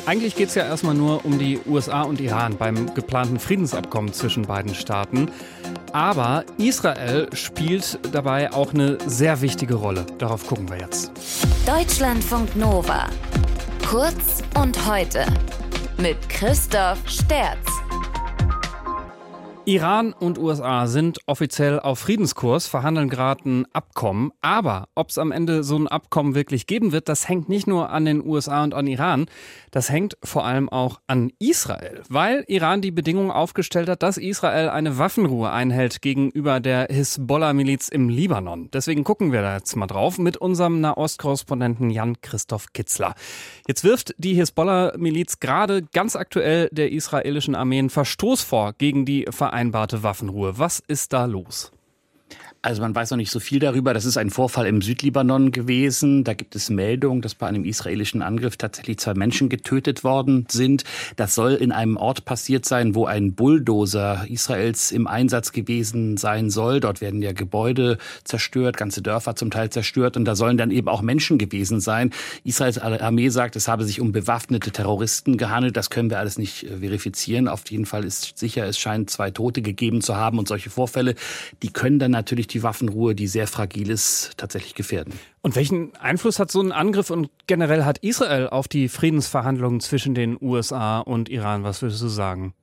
Eigentlich geht es ja erstmal nur um die USA und Iran beim geplanten Friedensabkommen zwischen beiden Staaten. Aber Israel spielt dabei auch eine sehr wichtige Rolle. Darauf gucken wir jetzt. Deutschlandfunk Nova. Kurz und heute. Mit Christoph Sterz. Iran und USA sind offiziell auf Friedenskurs, verhandeln gerade ein Abkommen. Aber ob es am Ende so ein Abkommen wirklich geben wird, das hängt nicht nur an den USA und an Iran. Das hängt vor allem auch an Israel, weil Iran die Bedingungen aufgestellt hat, dass Israel eine Waffenruhe einhält gegenüber der Hisbollah-Miliz im Libanon. Deswegen gucken wir da jetzt mal drauf mit unserem Nahost-Korrespondenten Jan-Christoph Kitzler. Jetzt wirft die Hisbollah-Miliz gerade ganz aktuell der israelischen Armee einen Verstoß vor gegen die vereinbarte Waffenruhe. Was ist da los? Also man weiß noch nicht so viel darüber. Das ist ein Vorfall im Südlibanon gewesen. Da gibt es Meldungen, dass bei einem israelischen Angriff tatsächlich 2 Menschen getötet worden sind. Das soll in einem Ort passiert sein, wo ein Bulldozer Israels im Einsatz gewesen sein soll. Dort werden ja Gebäude zerstört, ganze Dörfer zum Teil zerstört. Und da sollen dann eben auch Menschen gewesen sein. Israels Armee sagt, es habe sich um bewaffnete Terroristen gehandelt. Das können wir alles nicht verifizieren. Auf jeden Fall ist sicher, es scheint 2 Tote gegeben zu haben. Und solche Vorfälle, die können dann natürlich die Waffenruhe, die sehr fragil ist, tatsächlich gefährden. Und welchen Einfluss hat so ein Angriff und generell hat Israel auf die Friedensverhandlungen zwischen den USA und Iran? Was würdest du sagen?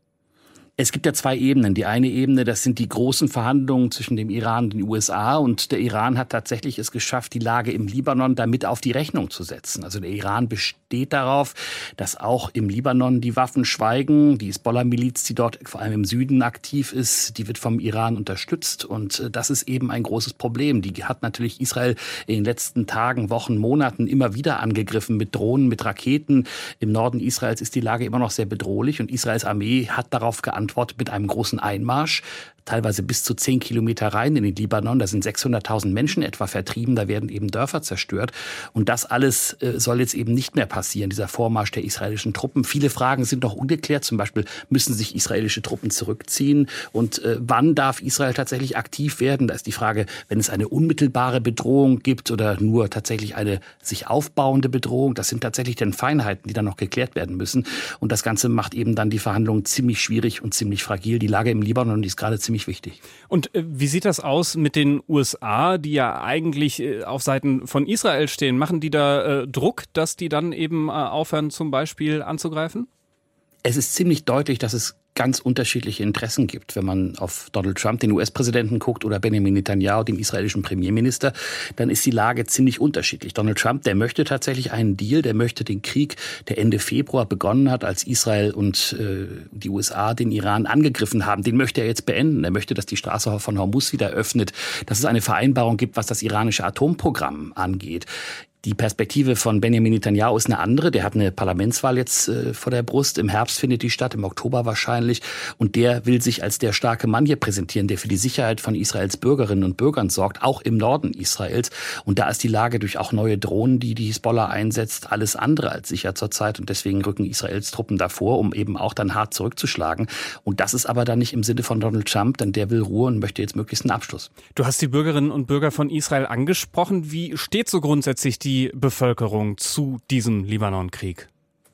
Es gibt ja 2 Ebenen. Die eine Ebene, das sind die großen Verhandlungen zwischen dem Iran und den USA. Und der Iran hat tatsächlich es geschafft, die Lage im Libanon damit auf die Rechnung zu setzen. Also der Iran besteht darauf, dass auch im Libanon die Waffen schweigen. Die Hisbollah-Miliz, die dort vor allem im Süden aktiv ist, die wird vom Iran unterstützt. Und das ist eben ein großes Problem. Die hat natürlich Israel in den letzten Tagen, Wochen, Monaten immer wieder angegriffen mit Drohnen, mit Raketen. Im Norden Israels ist die Lage immer noch sehr bedrohlich. Und Israels Armee hat darauf geantwortet mit einem großen Einmarsch, teilweise bis zu 10 Kilometer rein in den Libanon. Da sind 600.000 Menschen etwa vertrieben, da werden eben Dörfer zerstört. Und das alles soll jetzt eben nicht mehr passieren, dieser Vormarsch der israelischen Truppen. Viele Fragen sind noch ungeklärt, zum Beispiel müssen sich israelische Truppen zurückziehen und wann darf Israel tatsächlich aktiv werden? Da ist die Frage, wenn es eine unmittelbare Bedrohung gibt oder nur tatsächlich eine sich aufbauende Bedrohung. Das sind tatsächlich dann Feinheiten, die dann noch geklärt werden müssen. Und das Ganze macht eben dann die Verhandlungen ziemlich schwierig und ziemlich fragil. Die Lage im Libanon, die ist gerade ziemlich wichtig. Und wie sieht das aus mit den USA, die ja eigentlich auf Seiten von Israel stehen? Machen die da Druck, dass die dann eben aufhören, zum Beispiel anzugreifen? Es ist ziemlich deutlich, dass es ganz unterschiedliche Interessen gibt. Wenn man auf Donald Trump, den US-Präsidenten, guckt oder Benjamin Netanyahu, den israelischen Premierminister, dann ist die Lage ziemlich unterschiedlich. Donald Trump, der möchte tatsächlich einen Deal, der möchte den Krieg, der Ende Februar begonnen hat, als Israel und die USA den Iran angegriffen haben, den möchte er jetzt beenden. Er möchte, dass die Straße von Hormuz wieder öffnet, dass es eine Vereinbarung gibt, was das iranische Atomprogramm angeht. Die Perspektive von Benjamin Netanyahu ist eine andere. Der hat eine Parlamentswahl jetzt vor der Brust. Im Herbst findet die statt, im Oktober wahrscheinlich. Und der will sich als der starke Mann hier präsentieren, der für die Sicherheit von Israels Bürgerinnen und Bürgern sorgt, auch im Norden Israels. Und da ist die Lage durch auch neue Drohnen, die die Hisbollah einsetzt, alles andere als sicher zurzeit. Und deswegen rücken Israels Truppen davor, um eben auch dann hart zurückzuschlagen. Und das ist aber dann nicht im Sinne von Donald Trump, denn der will Ruhe und möchte jetzt möglichst einen Abschluss. Du hast die Bürgerinnen und Bürger von Israel angesprochen. Wie steht so grundsätzlich die Bevölkerung zu diesem Libanonkrieg?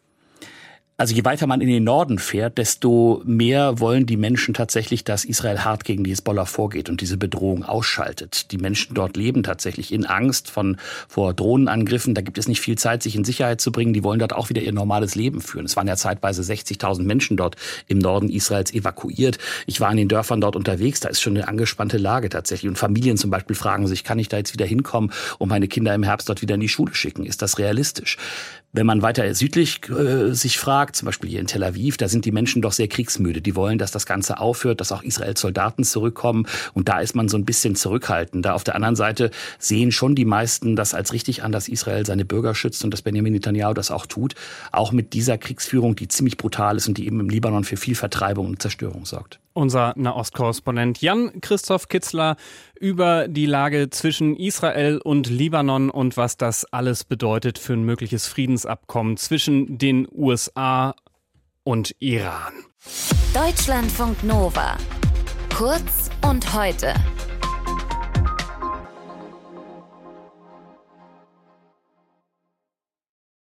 Also je weiter man in den Norden fährt, desto mehr wollen die Menschen tatsächlich, dass Israel hart gegen die Hisbollah vorgeht und diese Bedrohung ausschaltet. Die Menschen dort leben tatsächlich in Angst vor Drohnenangriffen. Da gibt es nicht viel Zeit, sich in Sicherheit zu bringen. Die wollen dort auch wieder ihr normales Leben führen. Es waren ja zeitweise 60.000 Menschen dort im Norden Israels evakuiert. Ich war in den Dörfern dort unterwegs. Da ist schon eine angespannte Lage tatsächlich. Und Familien zum Beispiel fragen sich, kann ich da jetzt wieder hinkommen und meine Kinder im Herbst dort wieder in die Schule schicken? Ist das realistisch? Wenn man weiter südlich sich fragt, zum Beispiel hier in Tel Aviv, da sind die Menschen doch sehr kriegsmüde. Die wollen, dass das Ganze aufhört, dass auch Israels Soldaten zurückkommen. Und da ist man so ein bisschen zurückhaltender. Auf der anderen Seite sehen schon die meisten das als richtig an, dass Israel seine Bürger schützt und dass Benjamin Netanyahu das auch tut. Auch mit dieser Kriegsführung, die ziemlich brutal ist und die eben im Libanon für viel Vertreibung und Zerstörung sorgt. Unser Nahostkorrespondent Jan-Christoph Kitzler über die Lage zwischen Israel und Libanon und was das alles bedeutet für ein mögliches Friedensabkommen zwischen den USA und Iran. Deutschlandfunk Nova. Kurz und heute.